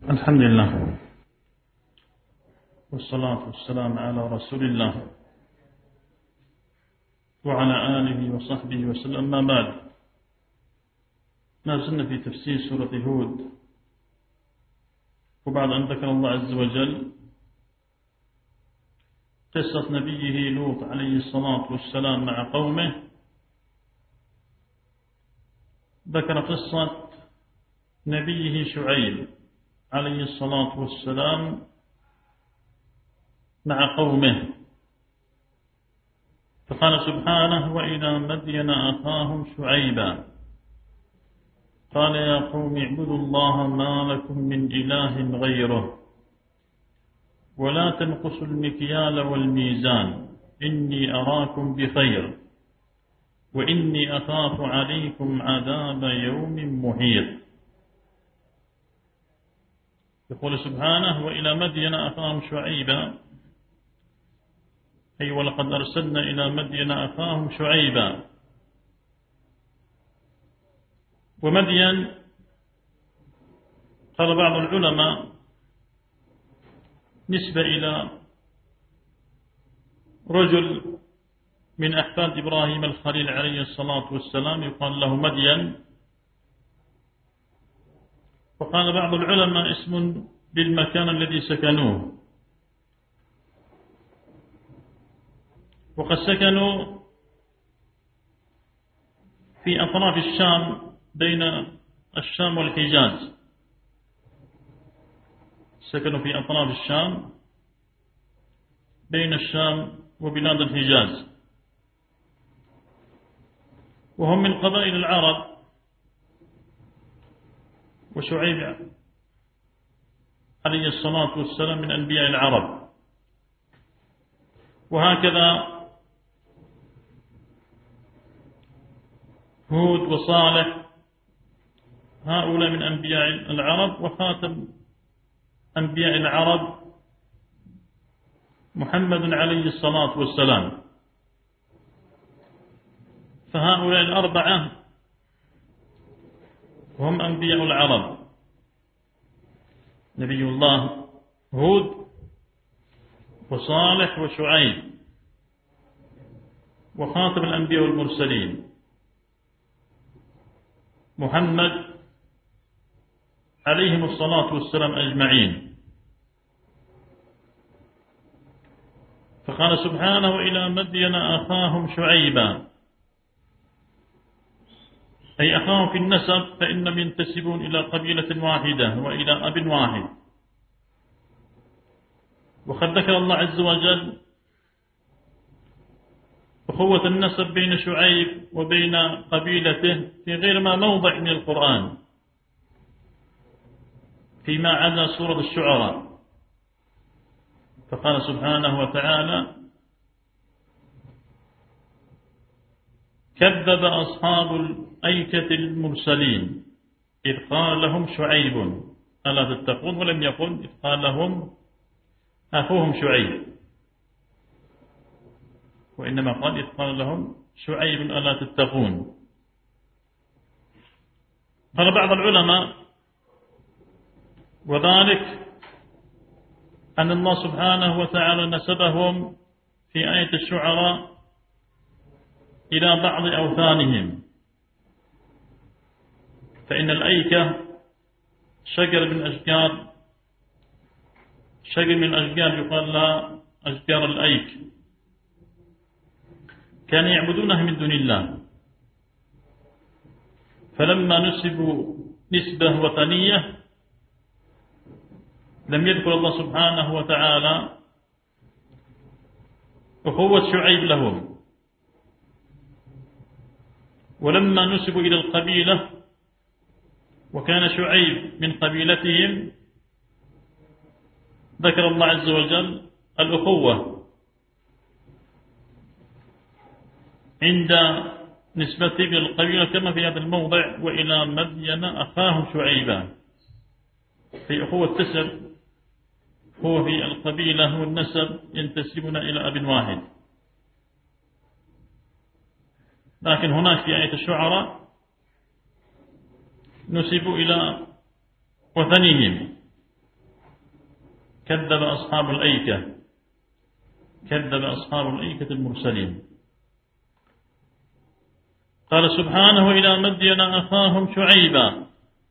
الحمد لله والصلاة والسلام على رسول الله وعلى آله وصحبه وسلم. ما بعد، ما زلنا في تفسير سورة هود، وبعد أن ذكر الله عز وجل قصة نبيه لوط عليه الصلاة والسلام مع قومه، ذكر قصة نبيه شعيب عليه الصلاة والسلام مع قومه، فقال سبحانه: وإلى مدين أخاهم شعيبا قال يا قوم اعبدوا الله ما لكم من إله غيره ولا تنقصوا المكيال والميزان إني أراكم بخير وإني أخاف عليكم عذاب يوم محيط. يقول سبحانه: وإلى مدين أخاهم شعيبا، أي ولقد أرسلنا إلى مدين أخاهم شعيبا. ومدين قال بعض العلماء نسبة إلى رجل من أحفاد إبراهيم الخليل عليه الصلاة والسلام يقال له مدين، وقال بعض العلماء اسم للمكان الذي سكنوه، وقد سكنوا في أطراف الشام بين الشام والحجاز، سكنوا في أطراف الشام بين الشام وبلاد الحجاز، وهم من قبائل العرب. وشعيب عليه الصلاة والسلام من أنبياء العرب، وهكذا هود وصالح، هؤلاء من أنبياء العرب. وخاتم أنبياء العرب محمد عليه الصلاة والسلام، فهؤلاء الأربعة هم أنبياء العرب: نبي الله هود وصالح وشعيب، وخاتم الأنبياء والمرسلين محمد عليهم الصلاة والسلام أجمعين. فقال سبحانه: إلى مدين أخاهم شعيبا، أي أخاهم في النسب، فإنهم ينتسبون إلى قبيلة واحدة وإلى أب واحد. وقد ذكر الله عز وجل أخوة النسب بين شعيب وبين قبيلته في غير ما موضع من القرآن فيما عدا سورة الشعراء، فقال سبحانه وتعالى: كذب أصحاب الأيكة المرسلين إذ قال لهم شعيب ألا تتقون، ولم يقل إذ قال لهم أخوهم شعيب، وإنما قال إذ قال لهم شعيب ألا تتقون. قال بعض العلماء: وذلك أن الله سبحانه وتعالى نسبهم في آية الشعراء إلى بعض أوثانهم، فإن الأيكة شجر من أشجار يقال لها أشجار الأيك، كانوا يعبدونها من دون الله، فلما نسبوا نسبة وثنية لم يذكر الله سبحانه وتعالى أخوة شعيب لهم، ولما نسبوا إلى القبيلة وكان شعيب من قبيلتهم ذكر الله عز وجل الأخوة عند نسبته إلى القبيلة، كما في هذا الموضع: وإلى مدين أخاهم شعيبا، في أخوة تسب، هو في القبيلة والنسب ينتسبون إلى أب واحد. لكن هناك في آية الشعراء نسبوا إلى وثنيهم كذب أصحاب الأيكة، كذب أصحاب الأيكة المرسلين. قال سبحانه: إلى مدين أخاهم شعيبا.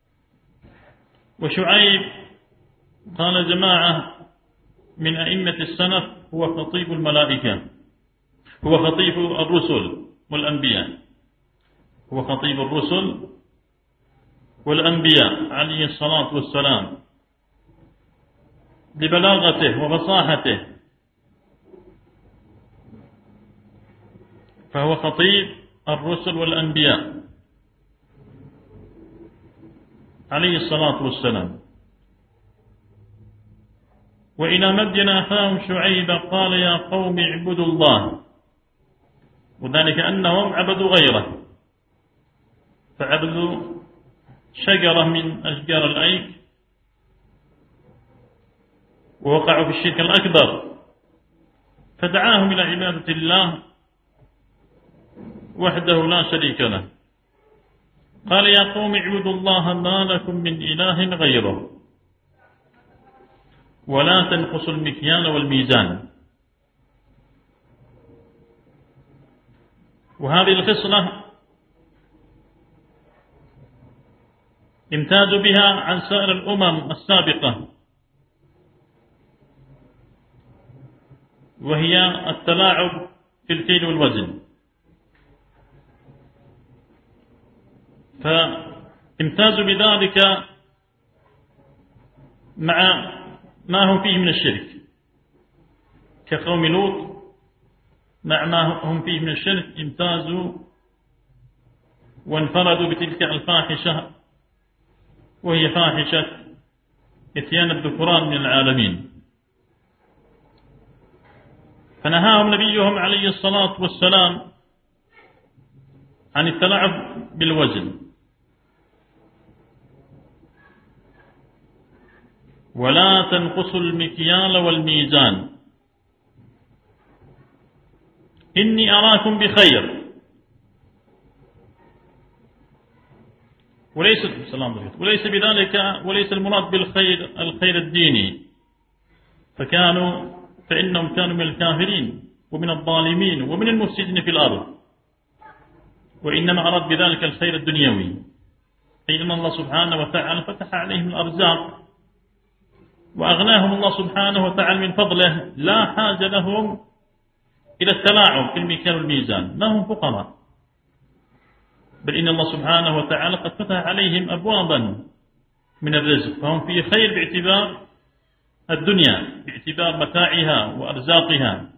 وشعيب قال جماعة من أئمة السلف هو خطيب الملائكة، هو خطيب الرسل والأنبياء، هو خطيب الرسل والأنبياء عليه الصلاة والسلام، لبلاغته وفصاحته، فهو خطيب الرسل والأنبياء عليه الصلاة والسلام. وإلى مدين أخاهم شعيبا قال: يا قوم اعبدوا الله. وذلك أنهم عبدوا غيره، فعبدوا شجرة من أشجار الأيك، ووقعوا في الشرك الأكبر، فدعاهم إلى عبادة الله وحده لا شريك له. قال: يا قوم اعبدوا الله ما لكم من إله غيره ولا تنقصوا المكيال والميزان. وهذه الخصلة امتازوا بها عن سائر الأمم السابقة، وهي التلاعب في الكيل والوزن. فامتازوا بذلك مع ما هم فيه من الشرك، كقوم لوط مع ما هم فيه من الشرك امتازوا وانفردوا بتلك الفاحشة، وهي فاحشة إتيان الذكران من العالمين. فنهاهم نبيهم عليه الصلاة والسلام عن التلاعب بالوزن، ولا تنقصوا المكيال والميزان، إني أراكم بخير. وليس بذلك، وليس المراد بالخير الخير الديني، فإنهم كانوا من الكافرين ومن الظالمين ومن المفسدين في الأرض، وإنما أراد بذلك الخير الدنيوي، أي أن الله سبحانه وتعالى فتح عليهم الأرزاق وأغناهم الله سبحانه وتعالى من فضله، لا حاجة لهم إلى التلاعب في المكيال والميزان، ما هم فقراء، بل إن الله سبحانه وتعالى قد فتح عليهم أبوابا من الرزق، فهم في خير باعتبار الدنيا، باعتبار متاعها وأرزاقها،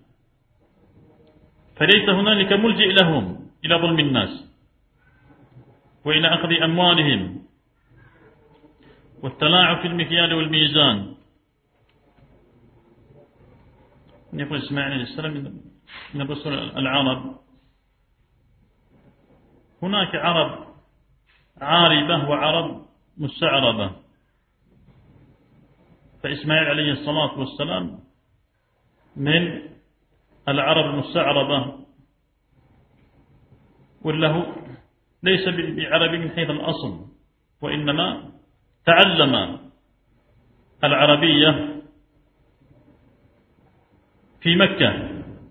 فليس هنالك ملجئ لهم إلى ظلم الناس وإلى أخذ أموالهم والتلاعب في المكيال والميزان. يقول إسماعيل عليه السلام من الرسل العرب: هناك عرب عاربة وعرب مستعربة، فإسماعيل عليه الصلاة والسلام من العرب المستعربة، وله ليس بعربي من حيث الأصل، وإنما تعلم العربية في مكة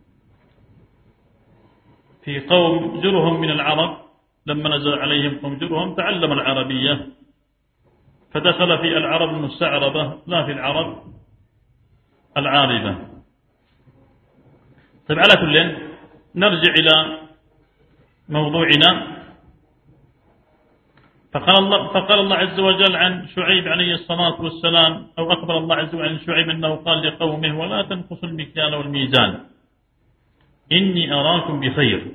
في قوم جرهم من العرب، لما نزل عليهم قوم جرهم تعلم العربية فدخل في العرب المستعربة لا في العرب العاربة. طيب، على كل نرجع إلى موضوعنا. فقال الله عز وجل عن شعيب عليه الصلاة والسلام، أو أخبر الله عز وجل عن شعيب أنه قال لقومه: ولا تنقصوا المكيال والميزان إني أراكم بخير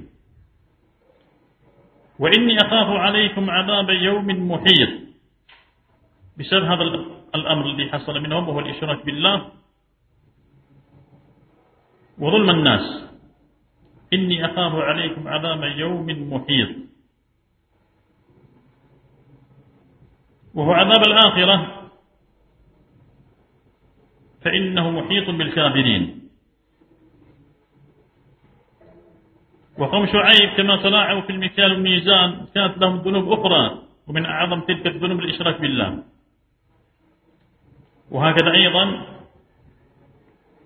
وإني أخاف عليكم عذاب يوم محيط، بسبب هذا الأمر الذي حصل منهم، وهو الإشراك بالله وظلم الناس. إني أخاف عليكم عذاب يوم محيط، وهو عذاب الآخرة، فإنه محيط بالكافرين. وقوم شعيب كما تلاعبوا في المكيال والميزان كانت لهم ذنوب أخرى، ومن أعظم تلك الذنوب الإشراك بالله. وهكذا أيضا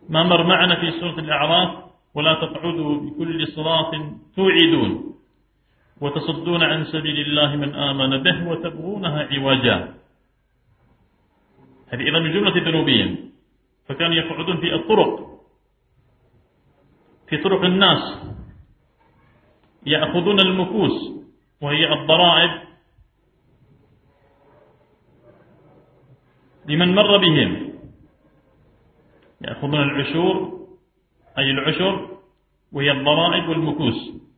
ما مر معنا في سورة الأعراف: ولا تقعدوا بكل صراط توعدون وتصدون عن سبيل الله من آمن به وتبغونها عوجا. هذه إذا من جملة ذنوبهم. فكانوا يقعدون في الطرق، في طرق الناس، يأخذون المكوس وهي الضرائب لمن مر بهم، يأخذون العشور أي العشر وهي الضرائب والمكوس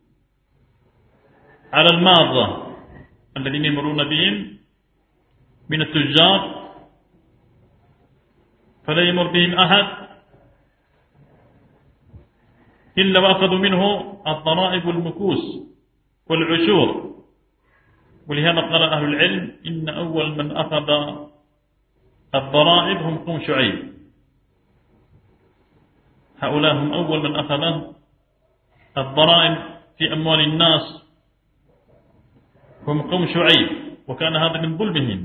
على المارة الذين يمرون بهم من التجار، فلا يمر بهم أحد إلا وأخذوا منه الضرائب والمكوس والعشور. ولهذا قال أهل العلم: إن أول من أخذ الضرائب هم قوم شعيب. هؤلاء هم أول من أخذ الضرائب في أموال الناس، هم قوم شعيب، وكان هذا من ظلمهم.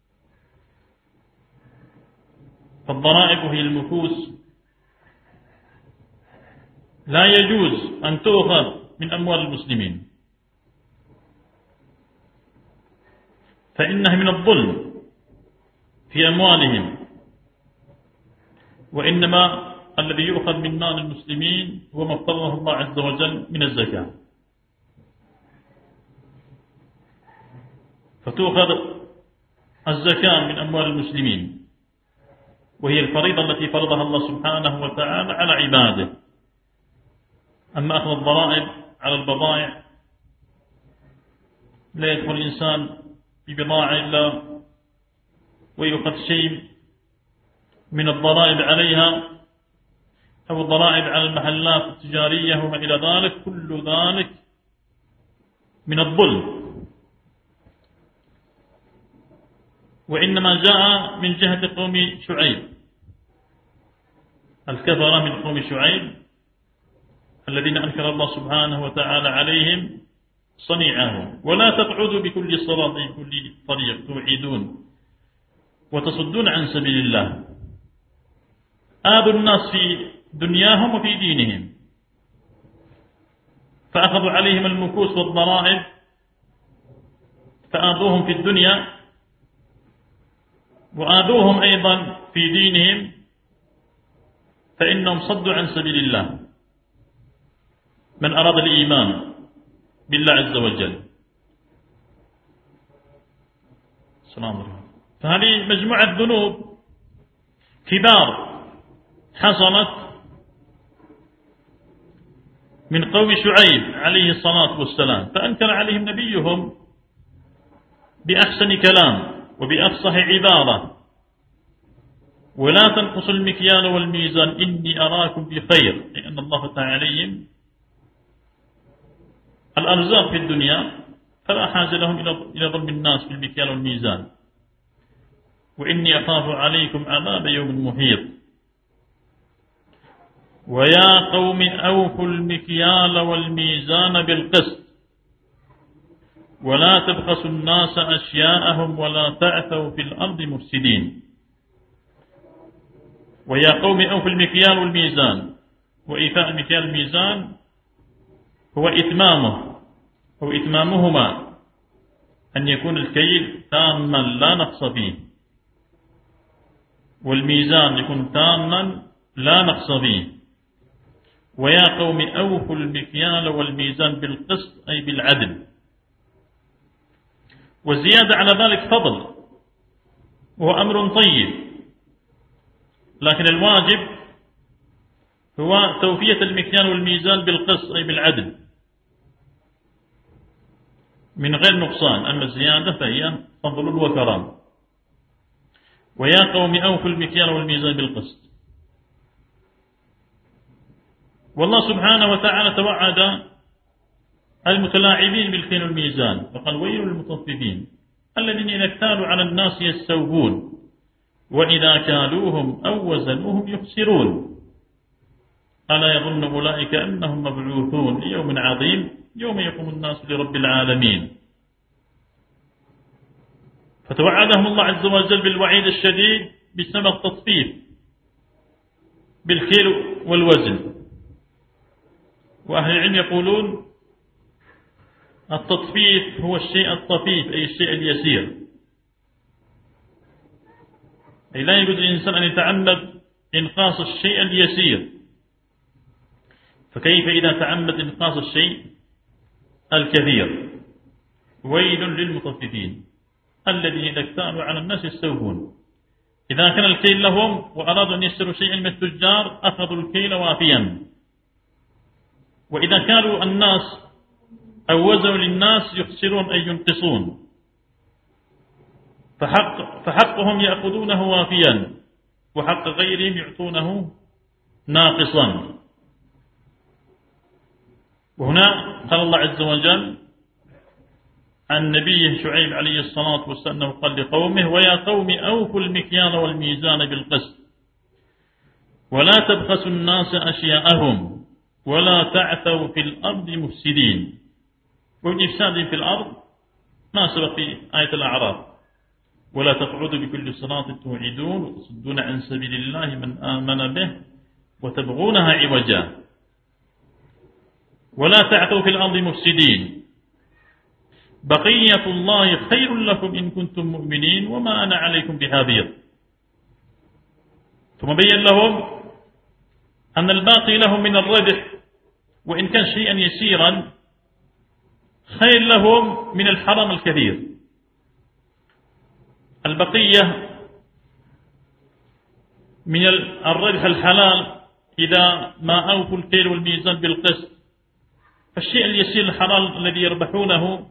فالضرائب وهي المكوس لا يجوز أن تؤخذ من أموال المسلمين، فإنها من الظلم في أموالهم. وإنما الذي يؤخذ من مال المسلمين هو ما افترضه الله عز وجل من الزكاة، فتؤخذ الزكاة من أموال المسلمين، وهي الفريضة التي فرضها الله سبحانه وتعالى على عباده. أما أخذ الضرائب على البضائع، لا يدخل الإنسان ببضاعة إلا ويؤخذ شيء من الضرائب عليها، أو الضرائب على المحلات التجارية وما إلى ذلك، كل ذلك من الظلم. وإنما جاء من جهة قوم شعيب، الكفرة من قوم شعيب الذين أنكر الله سبحانه وتعالى عليهم صنيعهم. ولا تقعدوا بكل صراط بكل طريق توعدون وتصدون عن سبيل الله. آذوا الناس في دنياهم وفي دينهم، فأخذوا عليهم المكوس والضرائب، فآذوهم في الدنيا وآذوهم أيضا في دينهم، فإنهم صدوا عن سبيل الله من أراد الإيمان بالله عز وجل. السلام عليكم. فهذه مجموعة ذنوب كبار حصلت من قوم شعيب عليه الصلاة والسلام، فأنكر عليهم نبيهم بأحسن كلام وبأفصح عبارة: ولا تنقصوا المكيال والميزان إني أراكم بخير، لأن الله تعالى عليهم الأرزاق في الدنيا، فلا حاجة لهم إلى ظلم الناس في المكيال والميزان. وإني أخاف عليكم عذاب يوم محيط. ويا قوم أوفوا المكيال والميزان بالقسط ولا تبخسوا الناس أشياءهم ولا تعثوا في الأرض مفسدين. ويا قوم أوفوا المكيال والميزان، وإيفاء المكيال والميزان هو إتمامه أو إتمامهما، أن يكون الكيل تاما لا نقص فيه، والميزان يكون تاما لا نقص فيه. ويا قوم أوفوا المكيال والميزان بالقسط أي بالعدل. والزيادة على ذلك فضل وهو أمر طيب، لكن الواجب هو توفية المكيال والميزان بالقسط أي بالعدل من غير نقصان. أما الزيادة فهي فضل وكرام. ويا قوم أوفوا المكيال والميزان بالقسط. والله سبحانه وتعالى توعد المتلاعبين بالكيل والميزان، فقال: ويل للمطففين الذين إذا اكتالوا على الناس يستوفون وإذا كالوهم أو وزنوهم يخسرون ألا يظن أولئك أنهم مبعوثون ليوم عظيم يوم يقوم الناس لرب العالمين. فتوعدهم الله عز وجل بالوعيد الشديد بسبب التطفيف بالكيل والوزن. وأهل العلم يقولون التطفيف هو الشيء الطفيف، أي الشيء اليسير، أي لا يجوز للإنسان أن يتعمد إنقاص الشيء اليسير، فكيف إذا تعمد إنقاص الشيء الكثير؟ ويل للمطففين الذين إذا اكتالوا على الناس يستوفون. إذا كان الكيل لهم وأرادوا أن يشتروا شيئا من التجار أخذوا الكيل وافيا، وإذا كانوا الناس أو وزنوا للناس يخسرون أي ينقصون، فحقهم يأخذونه وافيا وحق غيرهم يعطونه ناقصا. وهنا قال الله عز وجل عن نبيه شعيب عليه الصلاة والسلام قال لقومه: ويا قوم أوفوا المكيال والميزان بالقسط ولا تبخسوا الناس أشياءهم ولا تعثوا في الأرض مفسدين. والإفساد في الأرض ما سبق في آية الأعراف: ولا تقعدوا بكل صراط توعدون وتصدون عن سبيل الله من آمن به وتبغونها عوجا ولا تعثوا في الأرض مفسدين. بقية الله خير لكم إن كنتم مؤمنين وما أنا عليكم بحافظ. ثم بين لهم أن الباقي لهم من الربح وإن كان شيئا يسيرا خير لهم من الحرام الكثير. البقية من الربح الحلال إذا ما أوفوا الكيل والميزان بالقسط، فالشيء اليسير الحلال الذي يربحونه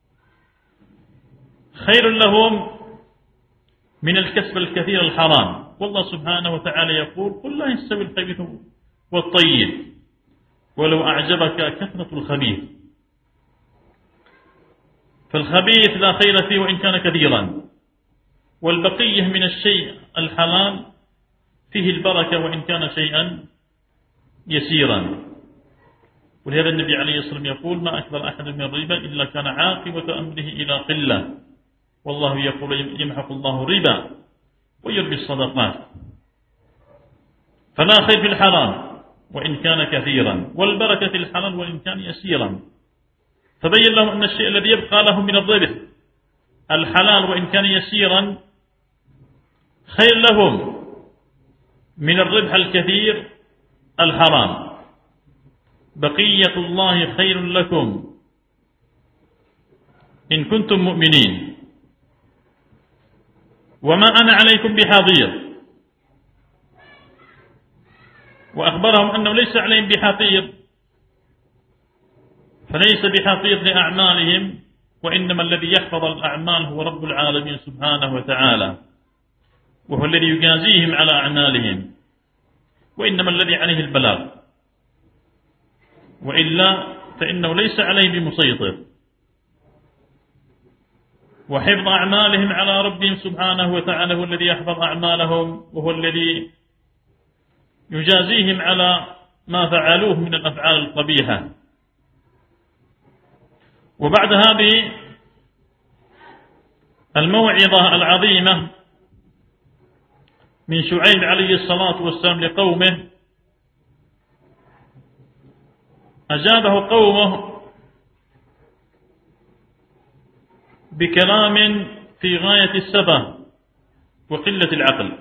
خير لهم من الكسب الكثير الحرام. والله سبحانه وتعالى يقول: قل لا يستوي الخبيث والطيب ولو أعجبك كثرة الخبيث. فالخبيث لا خير فيه وإن كان كثيرا، والبقية من الشيء الحلال فيه البركة وإن كان شيئا يسيرا. ولهذا النبي عليه الصلاة والسلام يقول: ما أكثر أحد من الربا إلا كان عاقبة أمره إلى قلة، والله يقول: يمحق الله الربا ويربي الصدقات. فلا خير في الحرام وإن كان كثيرا، والبركة في الحلال وإن كان يسيرا. فبين لهم أن الشيء الذي يبقى لهم من الربح الحلال وإن كان يسيرا خير لهم من الربح الكثير الحرام. بقية الله خير لكم إن كنتم مؤمنين وما أنا عليكم بحفيظ. وأخبرهم أنه ليس عليهم بحفيظ، فليس بحفيظ لأعمالهم، وإنما الذي يحفظ الأعمال هو رب العالمين سبحانه وتعالى، وهو الذي يجازيهم على أعمالهم، وإنما الذي عليه البلاغ، وإلا فإنه ليس عليه بمسيطر. وحفظ أعمالهم على ربهم سبحانه وتعالى هو الذي يحفظ أعمالهم، وهو الذي يجازيهم على ما فعلوه من الأفعال القبيحة. وبعد هذه الموعظة العظيمة من شعيب عليه الصلاة والسلام لقومه، أجابه قومه بكلام في غاية السفه وقلة العقل.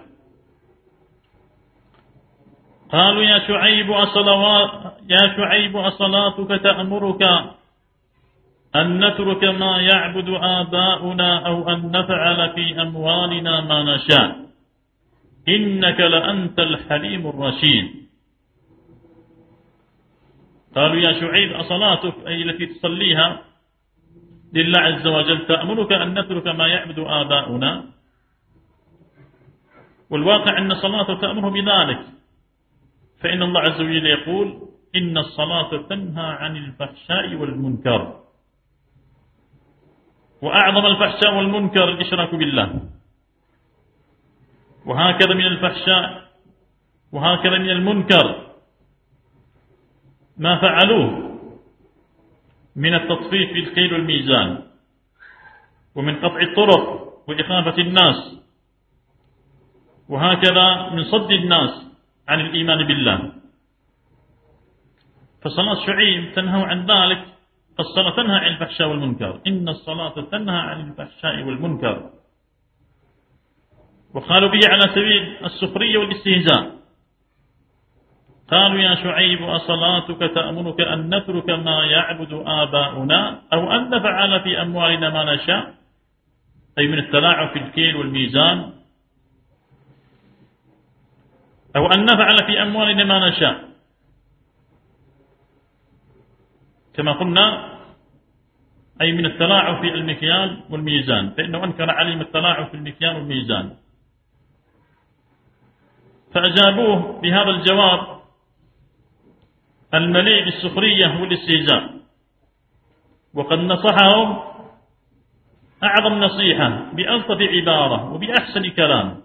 قالوا: يا شعيب أصلاتك تأمرك أن نترك ما يعبد آباؤنا أو أن نفعل في أموالنا ما نشاء إنك لأنت الحليم الرشيد. قالوا: يا شعيب أصلاتك أي التي تصليها لله عز وجل تأمرك أن نترك ما يعبد آباؤنا، والواقع أن الصلاة تأمره بذلك، فإن الله عز وجل يقول: إن الصلاة تنهى عن الفحشاء والمنكر. وأعظم الفحشاء والمنكر الإشراك بالله، وهكذا من الفحشاء وهكذا من المنكر ما فعلوه من التطفيف في الكيل والميزان، ومن قطع الطرق وإخافة الناس، وهكذا من صد الناس عن الإيمان بالله. فصلاة شعيب تنهى عن ذلك، فالصلاة تنهى عن الفحشاء والمنكر، إن الصلاة تنهى عن الفحشاء والمنكر. وقالوا به على سبيل السخرية والاستهزاء، قالوا يا شعيب أصلاتك تأمرك أن نترك ما يعبد آباؤنا أو أن نفعل في أموالنا ما نشاء، أي من التلاعب في الكيل والميزان، أو أن نفعل في أموالنا ما نشاء، كما قلنا أي من التلاعب في المكيال والميزان، فإنه أنكر عليهم التلاعب في المكيال والميزان. فأجابوه بهذا الجواب المليء بالسخرية والاستهزاء، وقد نصحهم أعظم نصيحة بألطف عبارة وبأحسن كلام.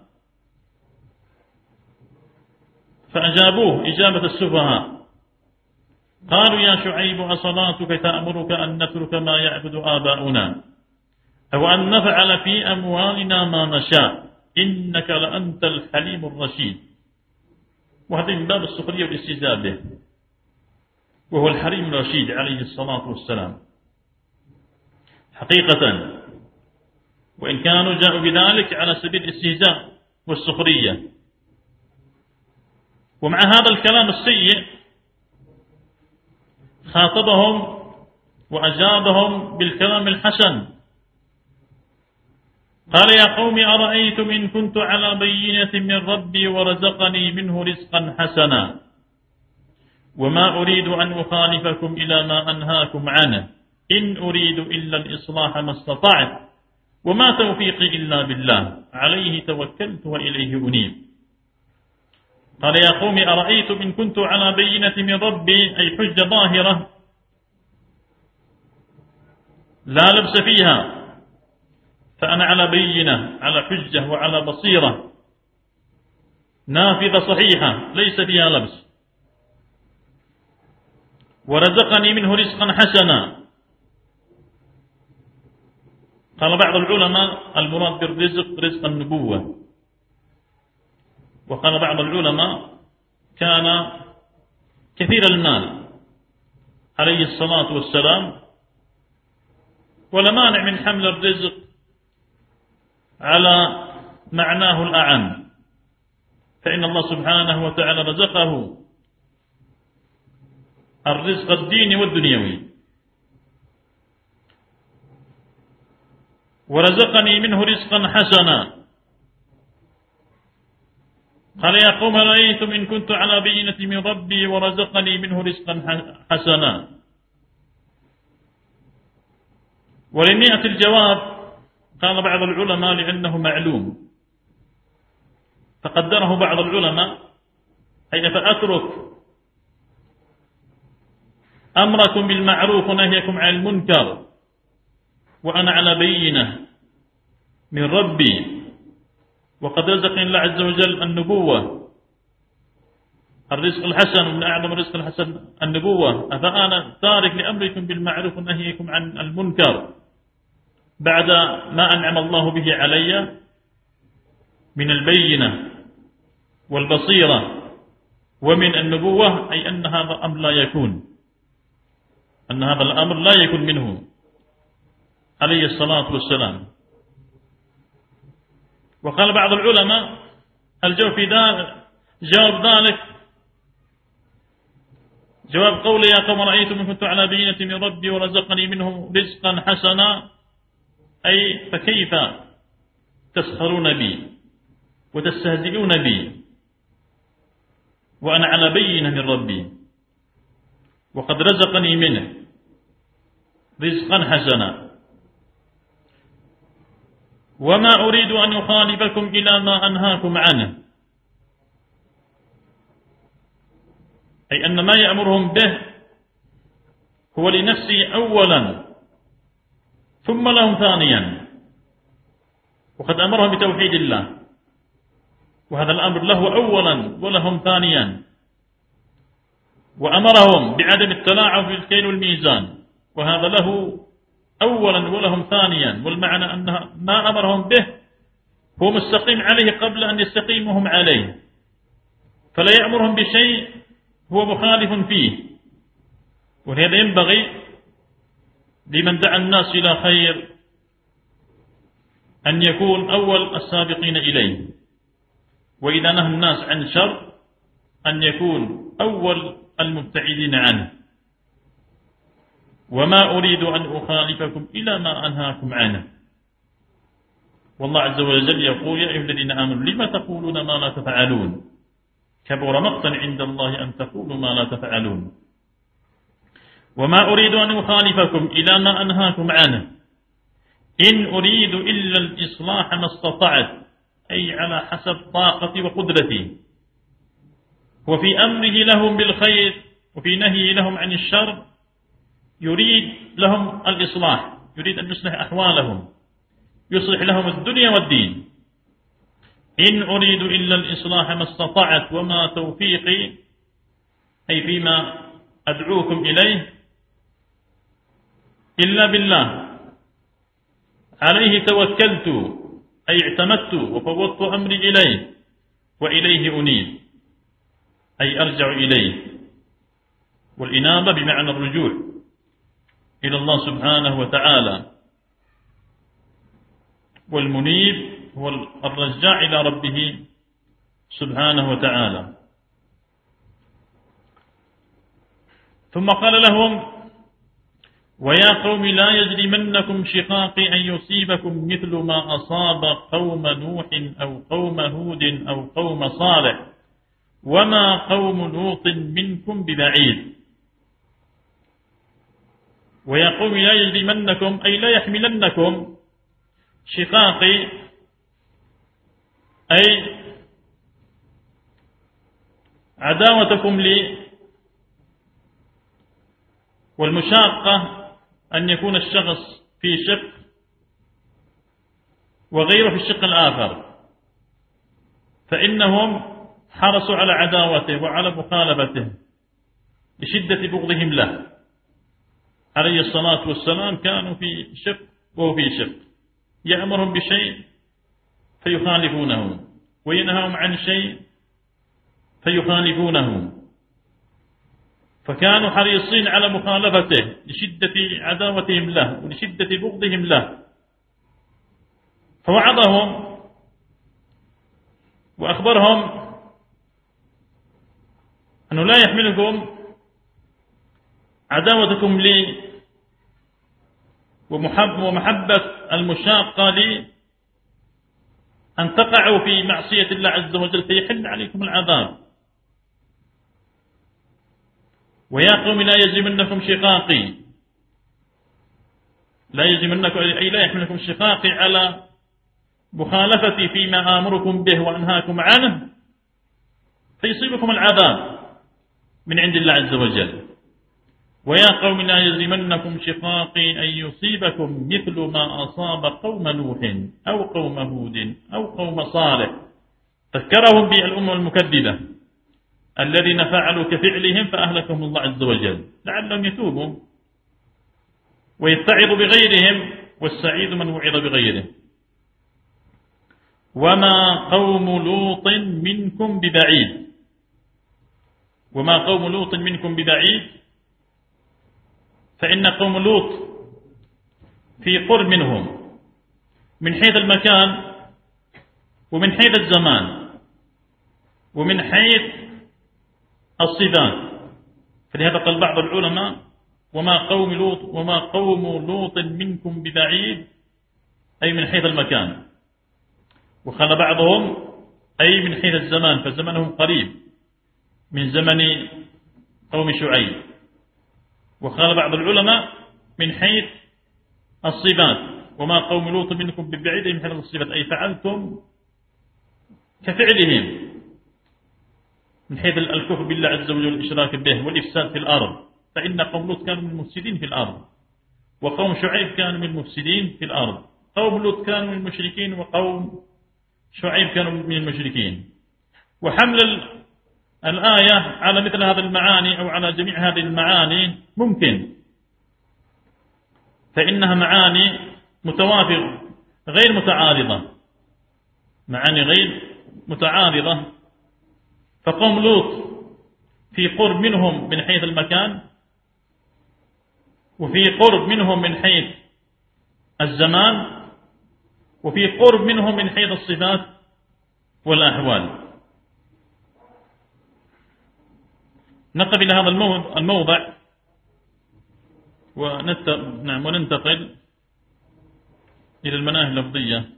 فأجابوه إجابة السفهاء، قالوا يا شعيب أصلاتك تأمرك أن نترك ما يعبد آباؤنا أو أن نفعل في أموالنا ما نشاء إنك لأنت الحليم الرشيد. وهذا من باب السخرية والاستهزاء به، وهو الحليم الرشيد عليه الصلاة والسلام حقيقة، وإن كانوا جاءوا بذلك على سبيل الاستهزاء والسخرية. ومع هذا الكلام السيء خاطبهم وأجابهم بالكلام الحسن، قال يا قوم أرأيتم إن كنت على بينة من ربي ورزقني منه رزقا حسنا وما أريد أن أخالفكم إلى ما أنهاكم عنه إن أريد إلا الإصلاح ما استطعت وما توفيقي إلا بالله عليه توكلت وإليه أنيب. قال يا قوم أرأيتم إن كنت على بينة من ربي، أي حجة ظاهرة لا لبس فيها، فأنا على بينة، على حجة وعلى بصيرة نافذة صحيحة ليس فيها لبس، ورزقني منه رزقا حسنا. قال بعض العلماء المراد بالرزق رزق النبوة، وقال بعض العلماء كان كثير المال عليه الصلاة والسلام، ولا مانع من حمل الرزق على معناه الأعم، فإن الله سبحانه وتعالى رزقه الرزق الديني والدنيوي، ورزقني منه رزقا حسنا. قال يا قوم رأيتم إن كنت على بينة من ربي ورزقني منه رزقا حسنا. ولم يأتي الجواب، قال بعض العلماء لأنه معلوم، فقدره بعض العلماء أي فأترك أمركم بالمعروف ونهيكم عن المنكر وأنا على بينة من ربي، وقد رزقني الله عز وجل النبوة، الرزق الحسن، ومن أعظم الرزق الحسن النبوة، أفأنا تارك لأمركم بالمعروف ونهيكم عن المنكر بعد ما أنعم الله به علي من البينة والبصيرة ومن النبوة، أي أن هذا الأمر لا يكون، أن هذا الأمر لا يكون منه عليه الصلاة والسلام. وقال بعض العلماء الجواب في ذلك، جواب ذلك جواب قولي يا قوم رأيتم إن كنت على بينة من ربي ورزقني منه رزقا حسنا، أي فكيف تسخرون بي وتستهزئون بي وأنا على بينة من ربي وقد رزقني منه رزقا حسنا وما أريد أن أخالفكم إلى ما أنهاكم عنه، أي أن ما يأمرهم به هو لنفسي أولا ثم لهم ثانيا، وقد أمرهم بتوحيد الله، وهذا الأمر له أولا ولهم ثانيا، وأمرهم بعدم التلاعب في الكيل والميزان، وهذا له أولا ولهم ثانيا، والمعنى أن ما أمرهم به هو مستقيم عليه قبل أن يستقيمهم عليه، فلا يأمرهم بشيء هو مخالف فيه. ولهذا ينبغي لمن دعا الناس إلى خير أن يكون أول السابقين إليه، وإذا نهى الناس عن شر أن يكون أول المبتعدين عنه. وما أريد أن أخالفكم إلى ما أنهاكم عنه. والله عز وجل يقول: يا أيها الذين آمنوا لما تقولون ما لا تفعلون، كبر مقتا عند الله أن تقولوا ما لا تفعلون. وما أريد أن أخالفكم إلى ما أنهاكم عنه، إن أريد إلا الإصلاح ما استطعت، أي على حسب طاقتي وقدرتي. وفي أمره لهم بالخير وفي نهيه لهم عن الشر يريد لهم الإصلاح، يريد أن يصلح أحوالهم، يصلح لهم الدنيا والدين. إن أريد إلا الإصلاح ما استطعت وما توفيقي، أي فيما أدعوكم إليه، إلا بالله، عليه توكلت، أي اعتمدت وفوضت أمري إليه، وإليه أنيب، أي أرجع إليه. والإنابة بمعنى الرجوع إلى الله سبحانه وتعالى، والمنيب هو الرجاع إلى ربه سبحانه وتعالى. ثم قال لهم: ويا قوم لا يجرمنكم شقاقي أن يصيبكم مثل ما أصاب قوم نوح أو قوم هود أو قوم صالح وما قوم لوط منكم ببعيد. ويا قوم لا يجرمنكم، أي لا يحملنكم شقاقي، أي عداوتكم لي، والمشاقة أن يكون الشخص في شق وغيره في الشق الآخر، فإنهم حرصوا على عداوته وعلى مخالفته لشدة بغضهم له عليه الصلاة والسلام. كانوا في شق وهو في شق، يأمرهم بشيء فيخالفونه، وينهاهم عن شيء فيخالفونه، فكانوا حريصين على مخالفته لشدة عداوتهم له ولشدة بغضهم له. فوعظهم وأخبرهم أنه لا يحملكم عداوتكم لي ومحبة المشاقة لي أن تقعوا في معصية الله عز وجل فيحل عليكم العذاب. ويا قوم لا يجرمنكم شقاقي، لا يجرمنكم أي لا يحملكم شقاقي على مخالفتي فيما آمركم به وأنهاكم عنه فيصيبكم العذاب من عند الله عز وجل. ويا قوم لا يجرمنكم شقاقي أن يصيبكم مثل ما أصاب قوم نوح أو قوم هود أو قوم صالح. فذكرهم بالأمة المكذبة الذين فعلوا كفعلهم فأهلكهم الله عز وجل لعلهم يتوبوا ويتعظوا بغيرهم، والسعيد من وعظ بغيره. وما قوم لوط منكم ببعيد. وما قوم لوط منكم ببعيد، فإن قوم لوط في قرب منهم من حيث المكان ومن حيث الزمان ومن حيث الصفات. فلهذا قال بعض العلماء: وما قوم لوط منكم ببعيد، أي من حيث المكان. وقال بعضهم: أي من حيث الزمان، فزمنهم قريب من زمن قوم شعيب. وقال بعض العلماء: من حيث الصفات، وما قوم لوط منكم ببعيد، أي من حيث الصفات، أي فعلتم كفعلهم من حيث الكفر بالله عز وجل والإشراك به والإفساد في الأرض. فإن قوم لوط كانوا من المفسدين في الأرض، وقوم شعيب كانوا من المفسدين في الأرض. قوم لوط كانوا من المشركين وقوم شعيب كانوا من المشركين. وحمل الآية على مثل هذه المعاني أو على جميع هذه المعاني ممكن، فإنها معاني متوافقة غير متعارضة، معاني غير متعارضة. فقوم لوط في قرب منهم من حيث المكان، وفي قرب منهم من حيث الزمان، وفي قرب منهم من حيث الصفات والأحوال. نقف إلى هذا الموضع وننتقل إلى المناهي اللفظية.